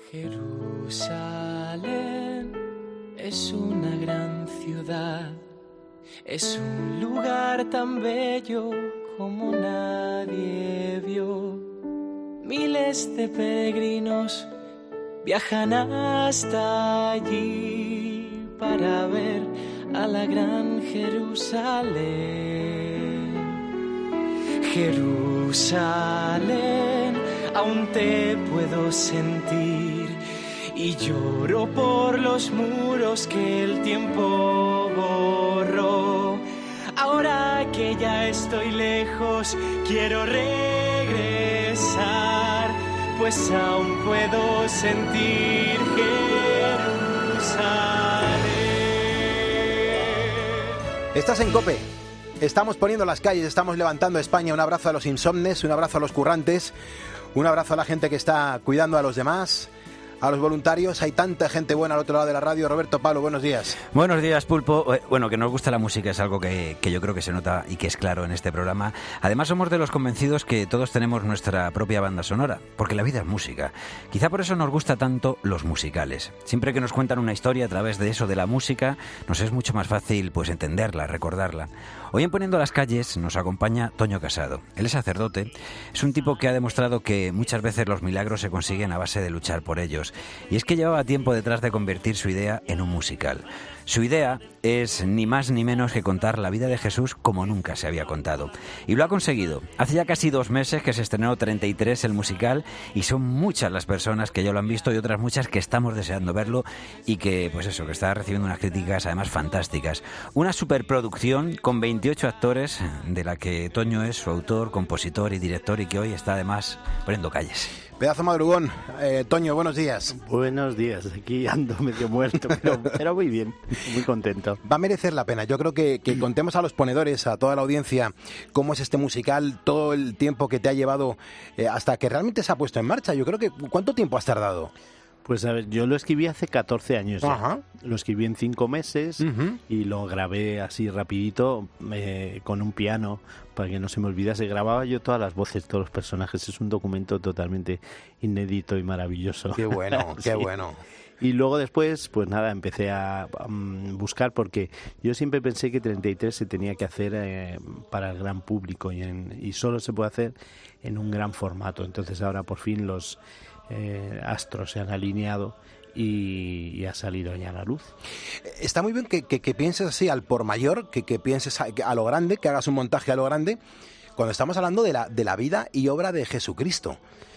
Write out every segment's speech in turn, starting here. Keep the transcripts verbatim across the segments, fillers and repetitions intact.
Jerusalén es una gran ciudad, es un lugar tan bello como nadie vio. Miles de peregrinos viajan hasta allí para ver a la gran Jerusalén. Jerusalén, aún te puedo sentir y lloro por los muros que el tiempo borró. Ahora que ya estoy lejos, quiero regresar, pues aún puedo sentir Jerusalén. Estás en COPE. Estamos poniendo las calles, estamos levantando España. Un abrazo a los insomnes, un abrazo a los currantes, un abrazo a la gente que está cuidando a los demás, a los voluntarios. Hay tanta gente buena al otro lado de la radio. Roberto, Pablo, buenos días. Buenos días, Pulpo. Bueno, que nos gusta la música es algo que, que yo creo que se nota y que es claro en este programa. Además, somos de los convencidos que todos tenemos nuestra propia banda sonora, porque la vida es música. Quizá por eso nos gusta tanto los musicales. Siempre que nos cuentan una historia a través de eso, de la música, nos es mucho más fácil pues entenderla, recordarla. Hoy en Poniendo las calles nos acompaña Toño Casado. Él es sacerdote, es un tipo que ha demostrado que muchas veces los milagros se consiguen a base de luchar por ellos. Y es que llevaba tiempo detrás de convertir su idea en un musical. Su idea es ni más ni menos que contar la vida de Jesús como nunca se había contado. Y lo ha conseguido. Hace ya casi dos meses que se estrenó treinta y tres el musical y son muchas las personas que ya lo han visto y otras muchas que estamos deseando verlo y que, pues eso, que está recibiendo unas críticas además fantásticas. Una superproducción con veintiocho actores de la que Toño es su autor, compositor y director y que hoy está además poniendo calles. Pedazo madrugón. Eh, Toño, buenos días. Buenos días. Aquí ando medio muerto, pero, pero muy bien, muy contento. Va a merecer la pena. Yo creo que, que contemos a los ponedores, a toda la audiencia, cómo es este musical, todo el tiempo que te ha llevado eh, hasta que realmente se ha puesto en marcha. Yo creo que... ¿Cuánto tiempo has tardado? Pues a ver, yo lo escribí hace catorce años ya. Ajá. Lo escribí en cinco meses uh-huh. y lo grabé así rapidito eh, con un piano para que no se me olvidase. Grababa yo todas las voces, todos los personajes. Es un documento totalmente inédito y maravilloso. Qué bueno, sí. qué bueno. Y luego después, pues nada, empecé a um, buscar porque yo siempre pensé que treinta y tres se tenía que hacer eh, para el gran público y, en, y solo se puede hacer en un gran formato. Entonces ahora por fin los eh, astros se han alineado y, y ha salido ya a la luz. Está muy bien que, que, que pienses así al por mayor, que, que pienses a, a lo grande, que hagas un montaje a lo grande, cuando estamos hablando de la, de la vida y obra de Jesucristo.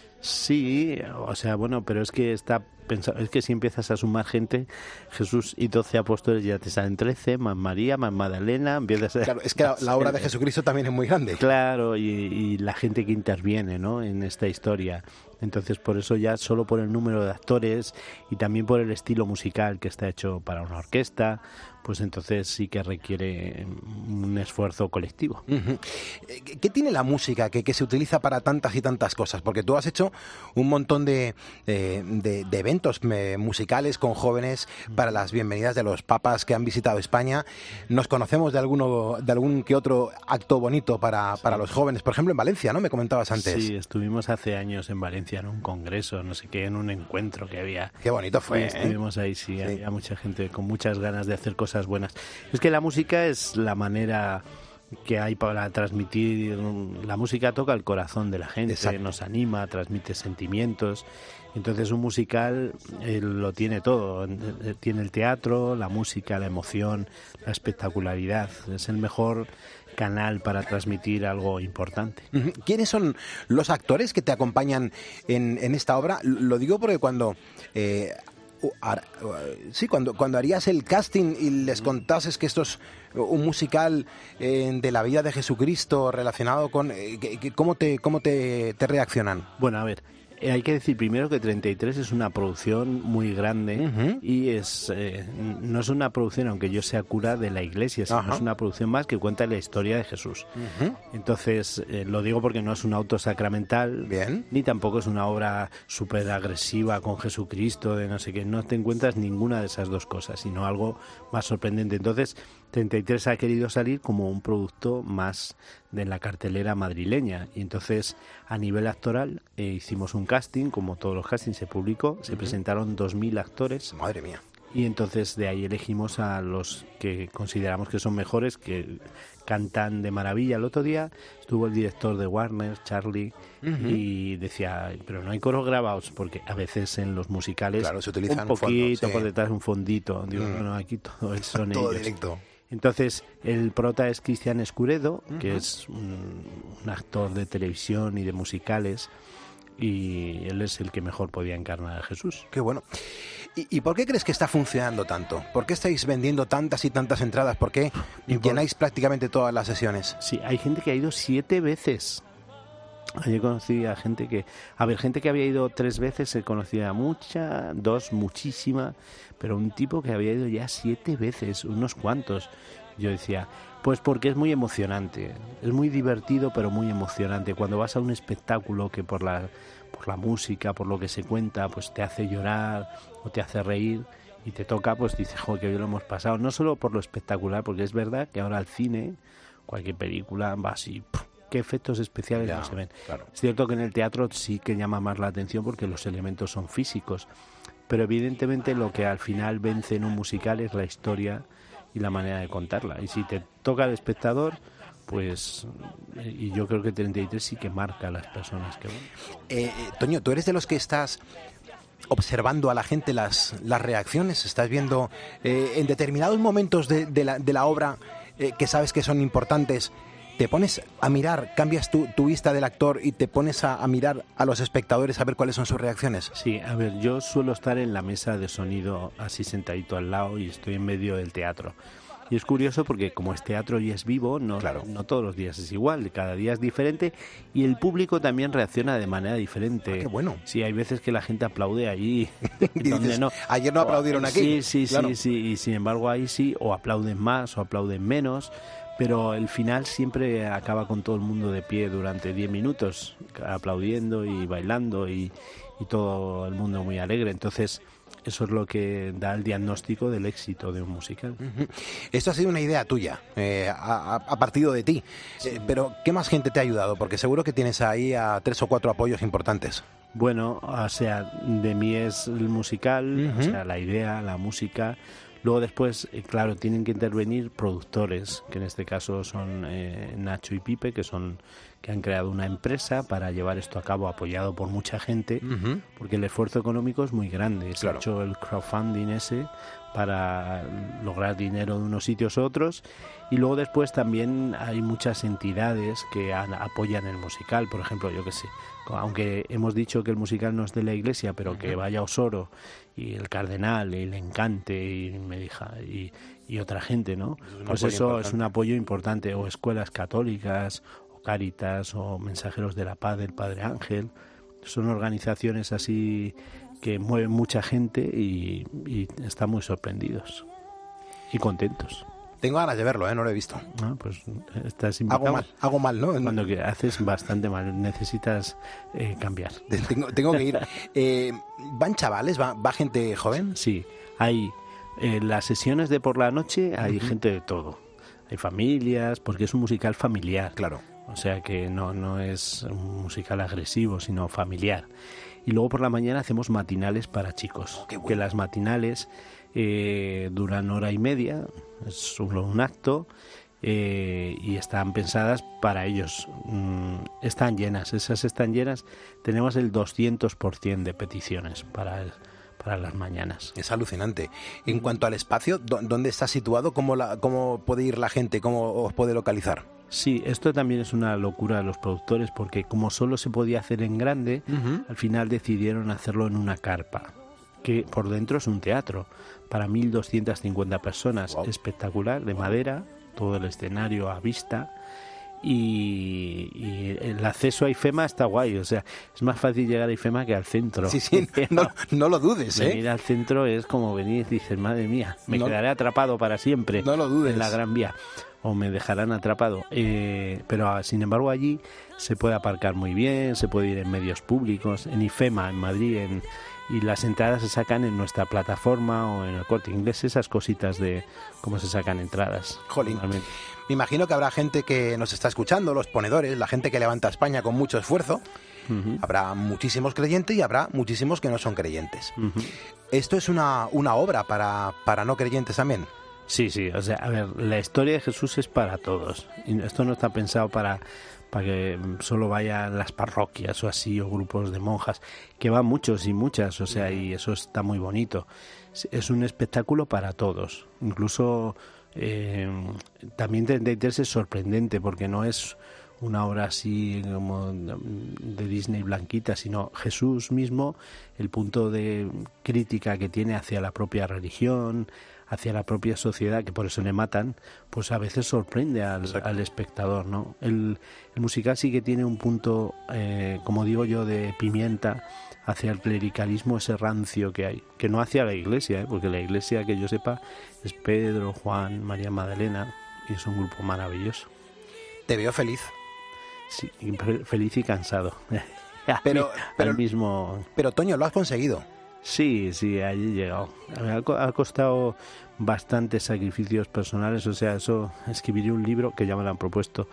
Sí, o sea, bueno, pero es que está pensado, es que si empiezas a sumar gente, Jesús y doce apóstoles ya te salen trece, más María, más Magdalena, empiezas a... Claro, es que la, la obra de Jesucristo también es muy grande. Claro, y, y la gente que interviene, ¿no?, en esta historia. Entonces, por eso ya solo por el número de actores y también por el estilo musical que está hecho para una orquesta, pues entonces sí que requiere un esfuerzo colectivo. Uh-huh. ¿Qué tiene la música que, que se utiliza para tantas y tantas cosas? Porque tú has hecho un montón de, de, de, de eventos musicales con jóvenes para las bienvenidas de los papas que han visitado España. Nos conocemos de alguno de algún que otro acto bonito para, para los jóvenes. Por ejemplo, en Valencia, ¿no? Me comentabas antes. Sí, estuvimos hace años en Valencia en un congreso, no sé qué, en un encuentro que había. Qué bonito fue, y estuvimos ¿eh? ahí, sí, sí, había mucha gente con muchas ganas de hacer cosas buenas. Es que la música es la manera que hay para transmitir. La música toca el corazón de la gente. Exacto. Nos anima, transmite sentimientos. Entonces un musical eh, lo tiene todo, tiene el teatro, la música, la emoción, la espectacularidad. Es el mejor canal para transmitir algo importante. ¿Quiénes son los actores que te acompañan en, en esta obra? Lo digo porque cuando... Eh, Sí, cuando, cuando harías el casting y les contases que esto es un musical eh, de la vida de Jesucristo relacionado con... Eh, ¿Cómo, te, cómo te, te reaccionan? Bueno, a ver, eh, hay que decir primero que treinta y tres es una producción muy grande uh-huh. y es eh, no es una producción, aunque yo sea cura de la iglesia, sino uh-huh. es una producción más que cuenta la historia de Jesús. Uh-huh. Entonces, eh, lo digo porque no es un auto sacramental, bien, ni tampoco es una obra súper agresiva con Jesucristo, de no sé qué. No te encuentras ninguna de esas dos cosas, sino algo más sorprendente. Entonces, treinta y tres ha querido salir como un producto más de la cartelera madrileña. Y entonces, a nivel actoral, eh, hicimos un casting, como todos los castings se publicó, se uh-huh. presentaron dos mil actores. Madre mía. Y entonces de ahí elegimos a los que consideramos que son mejores, que cantan de maravilla. El otro día estuvo el director de Warner, Charlie, uh-huh. y decía, pero no hay coros grabados, porque a veces en los musicales claro, se utilizan un poquito fondo, sí. por detrás un fondito. Digo, uh-huh. no, aquí todo son todo ellos. directo. Entonces, el prota es Cristian Escuredo, uh-huh. que es un, un actor de televisión y de musicales, y él es el que mejor podía encarnar a Jesús. Qué bueno. ¿Y, ¿Y por qué crees que está funcionando tanto? ¿Por qué estáis vendiendo tantas y tantas entradas? ¿Por qué por... llenáis prácticamente todas las sesiones? Sí, hay gente que ha ido siete veces. Ayer conocí a gente que... A ver, gente que había ido tres veces, se conocía mucha, dos, muchísima, pero un tipo que había ido ya siete veces, unos cuantos. Yo decía, pues porque es muy emocionante, es muy divertido, pero muy emocionante. Cuando vas a un espectáculo que por la, por la música, por lo que se cuenta, pues te hace llorar o te hace reír y te toca, pues dices, joder, que bien lo hemos pasado. No solo por lo espectacular, porque es verdad que ahora al cine, cualquier película va así... ¡puf! ¿Qué efectos especiales ya, no se ven? Claro. Es cierto que en el teatro sí que llama más la atención porque los elementos son físicos, pero evidentemente lo que al final vence en un musical es la historia y la manera de contarla. Y si te toca el espectador, pues... Y yo creo que treinta y tres sí que marca a las personas que ven. Eh, Toño, ¿tú eres de los que estás observando a la gente las, las reacciones? ¿Estás viendo eh, en determinados momentos de, de, la, de la obra eh, que sabes que son importantes? ¿Te pones a mirar, cambias tu, tu vista del actor y te pones a, a mirar a los espectadores a ver cuáles son sus reacciones? Sí, a ver, yo suelo estar en la mesa de sonido así sentadito al lado y estoy en medio del teatro. Y es curioso porque como es teatro y es vivo, no, claro. no todos los días es igual, cada día es diferente y el público también reacciona de manera diferente. Ah, qué bueno. Sí, hay veces que la gente aplaude allí. donde dices, no. Ayer no aplaudieron o, aquí. Sí, sí, claro. sí, sí, y sin embargo ahí sí, o aplauden más o aplauden menos. Pero el final siempre acaba con todo el mundo de pie durante diez minutos, aplaudiendo y bailando y, y todo el mundo muy alegre. Entonces, eso es lo que da el diagnóstico del éxito de un musical. Uh-huh. Esto ha sido una idea tuya, eh, ha, ha partido de ti. Sí. Eh, pero, ¿qué más gente te ha ayudado? Porque seguro que tienes ahí a tres o cuatro apoyos importantes. Bueno, o sea, de mí es el musical, uh-huh. o sea, la idea, la música... Luego después, eh, claro, tienen que intervenir productores, que en este caso son eh, Nacho y Pipe, que son que han creado una empresa para llevar esto a cabo, apoyado por mucha gente, uh-huh. porque el esfuerzo económico es muy grande. Se claro. ha hecho el crowdfunding ese para lograr dinero de unos sitios a otros. Y luego después también hay muchas entidades que han, apoyan el musical. Por ejemplo, yo qué sé, aunque hemos dicho que el musical no es de la iglesia, pero uh-huh. que vaya Osoro y el Cardenal y el Encante y Medija y, y otra gente, ¿no? Es pues eso importante. Es un apoyo importante. O escuelas católicas, o Cáritas, o Mensajeros de la Paz del Padre Ángel. Son organizaciones así que mueven mucha gente y, y están muy sorprendidos y contentos. Tengo ganas de verlo, ¿eh? No lo he visto. Ah, pues estás invitado. Hago mal, hago mal, ¿no? Cuando que haces bastante mal, necesitas eh, cambiar. Tengo, tengo que ir. Eh, ¿Van chavales? ¿Va, va gente joven? Sí, hay en eh, las sesiones de por la noche hay uh-huh. gente de todo. Hay familias, porque es un musical familiar. Claro. O sea que no, no es un musical agresivo, sino familiar. Y luego por la mañana hacemos matinales para chicos. Oh, qué bueno. Que las matinales eh, duran hora y media, es solo un acto, eh, y están pensadas para ellos. Mm, están llenas, esas están llenas. Tenemos el doscientos por ciento de peticiones para el, para las mañanas. Es alucinante. En cuanto al espacio, ¿dónde está situado? ¿Cómo, la, cómo puede ir la gente? ¿Cómo os puede localizar? Sí, esto también es una locura de los productores porque como solo se podía hacer en grande, uh-huh. al final decidieron hacerlo en una carpa, que por dentro es un teatro, para mil doscientas cincuenta personas, wow. espectacular, de madera, todo el escenario a vista. Y, y el acceso a IFEMA está guay, o sea, es más fácil llegar a IFEMA que al centro. Sí, sí, no, no lo dudes, ¿eh? Venir al centro es como venir y dices, madre mía, me no, quedaré atrapado para siempre no lo dudes. en la Gran Vía. o me dejarán atrapado. Eh, pero sin embargo allí se puede aparcar muy bien, se puede ir en medios públicos, en IFEMA, en Madrid, en, y las entradas se sacan en nuestra plataforma o en el Corte Inglés, esas cositas de cómo se sacan entradas. Jolín. Me imagino que habrá gente que nos está escuchando, los ponedores, la gente que levanta España con mucho esfuerzo. Uh-huh. Habrá muchísimos creyentes y habrá muchísimos que no son creyentes. Uh-huh. ¿Esto es una, una obra para, para no creyentes también? Sí, sí, o sea, a ver, la historia de Jesús es para todos. Y esto no está pensado para, para que solo vayan las parroquias o así, o grupos de monjas, que van muchos y muchas, o sea, y eso está muy bonito. Es un espectáculo para todos. Incluso eh, también treinta y tres es sorprendente porque no es una obra así como de Disney blanquita, sino Jesús mismo, el punto de crítica que tiene hacia la propia religión, hacia la propia sociedad, que por eso le matan, pues a veces sorprende al, al espectador, ¿no? El, el musical sí que tiene un punto, eh, como digo yo, de pimienta hacia el clericalismo, ese rancio que hay, que no hacia la iglesia, ¿eh? Porque la iglesia, que yo sepa, es Pedro, Juan, María Magdalena, y es un grupo maravilloso. Te veo feliz. Sí, feliz y cansado. Pero, pero, al mismo... pero Toño, lo has conseguido. Sí, sí, allí he llegado. Ha costado bastantes sacrificios personales, o sea, eso, escribiré un libro que ya me lo han propuesto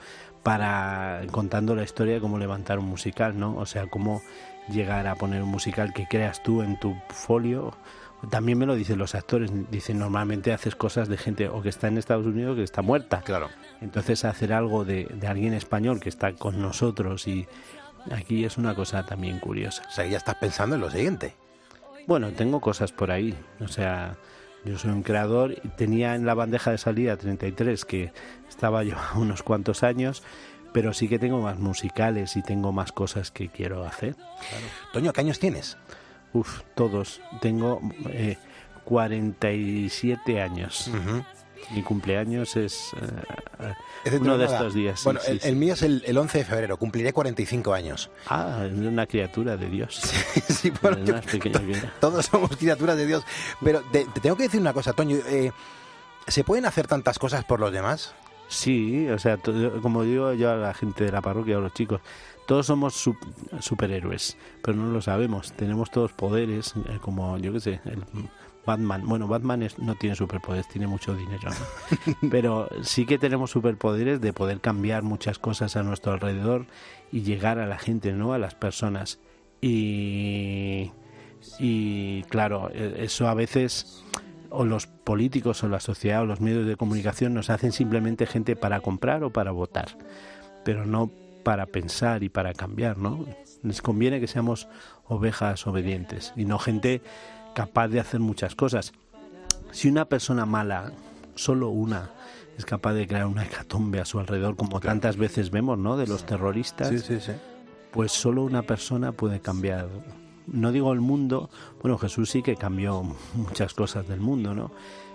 para contando la historia de cómo levantar un musical, ¿no? O sea, cómo llegar a poner un musical que creas tú en tu folio. También me lo dicen los actores, dicen normalmente haces cosas de gente o que está en Estados Unidos o que está muerta. Claro. Entonces hacer algo de, de alguien español que está con nosotros y aquí es una cosa también curiosa. O sea, ya estás pensando en lo siguiente. Bueno, tengo cosas por ahí, o sea, yo soy un creador y tenía en la bandeja de salida treinta y tres, que estaba yo unos cuantos años, pero sí que tengo más musicales y tengo más cosas que quiero hacer. Claro. Toño, ¿qué años tienes? Uf, todos. Tengo eh, cuarenta y siete años. Uh-huh. Mi cumpleaños es, uh, es uno de estos días. Bueno, sí, el, sí, el sí. mío es el, el once de febrero, cumpliré cuarenta y cinco años. Ah, es una criatura de Dios. Sí, sí, bueno, es más pequeña que yo. Todos somos criaturas de Dios. Pero te, te tengo que decir una cosa, Toño. Eh, ¿Se pueden hacer tantas cosas por los demás? Sí, o sea, to- como digo yo a la gente de la parroquia, a los chicos, todos somos su- superhéroes, pero no lo sabemos. Tenemos todos poderes, eh, como yo qué sé, el Batman. Bueno, Batman es, no tiene superpoderes, tiene mucho dinero, ¿no? Pero sí que tenemos superpoderes de poder cambiar muchas cosas a nuestro alrededor y llegar a la gente, ¿no? A las personas. Y, y claro, eso a veces... o los políticos o la sociedad o los medios de comunicación nos hacen simplemente gente para comprar o para votar, pero no para pensar y para cambiar, ¿no? Les conviene que seamos ovejas obedientes y no gente capaz de hacer muchas cosas. Si una persona mala, solo una, es capaz de crear una hecatombe a su alrededor, como claro. tantas veces vemos, ¿no? De los terroristas, sí, sí, sí. Pues solo una persona puede cambiar. No digo el mundo, bueno, Jesús sí que cambió muchas cosas del mundo, ¿no?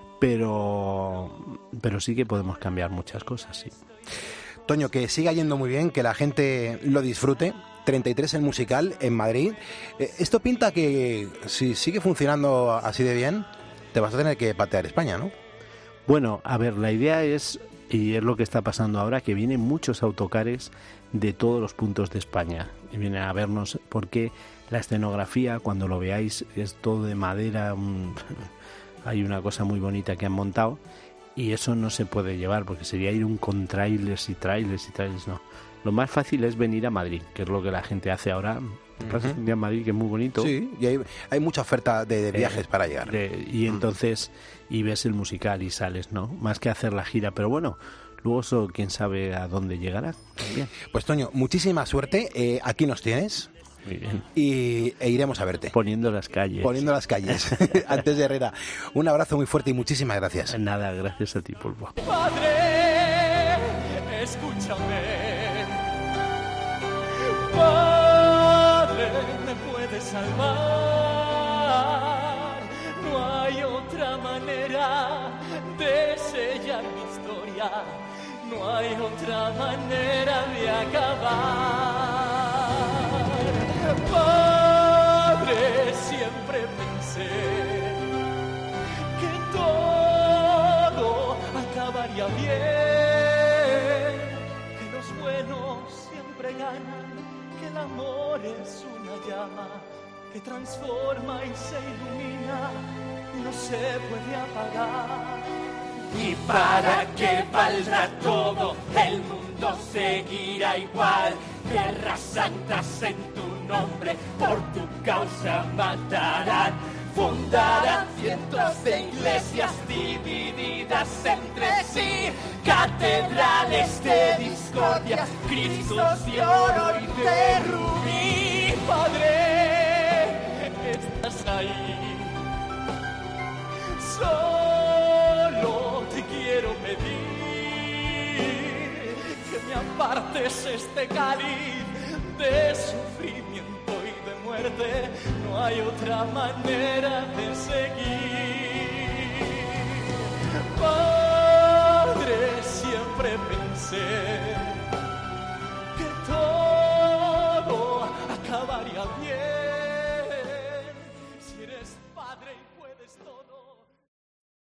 Pero, pero sí que podemos cambiar muchas cosas, sí. Toño, que siga yendo muy bien, que la gente lo disfrute. treinta y tres el musical en Madrid. Eh, esto pinta que si sigue funcionando así de bien, te vas a tener que patear España, ¿no? Bueno, a ver, la idea es, y es lo que está pasando ahora, que vienen muchos autocares de todos los puntos de España. Y vienen a vernos porque la escenografía, cuando lo veáis, es todo de madera. Un, hay una cosa muy bonita que han montado y eso no se puede llevar porque sería ir un con trailers y trailers y trailers, no. Lo más fácil es venir a Madrid, que es lo que la gente hace ahora. Te pasas uh-huh. un día en Madrid, que es muy bonito. Sí, y hay, hay mucha oferta de, de viajes eh, para llegar. De, y entonces, y ves el musical y sales, ¿no? Más que hacer la gira, pero bueno, luego eso, quién sabe a dónde llegará. Bien. Pues Toño, muchísima suerte. Eh, aquí nos tienes. Muy bien. Y e iremos a verte. Poniendo las calles. Poniendo las calles. Antes de Herrera. Un abrazo muy fuerte y muchísimas gracias. Nada, gracias a ti, Pulpo. Padre, escúchame. Padre, me puedes salvar. No hay otra manera de sellar mi historia. No hay otra manera de acabar. Padre, siempre pensé que todo acabaría bien. ganan, que el amor es una llama que transforma y se ilumina, no se puede apagar. Y para que valga todo, el mundo seguirá igual. Guerras santas en tu nombre, por tu causa matarán. Fundarán cientos de iglesias divididas entre sí, catedrales de discordia, Cristos de oro y de rubí. Padre, estás ahí. Solo te quiero pedir que me apartes este cáliz de sufrimiento y de muerte. No hay otra manera de seguir.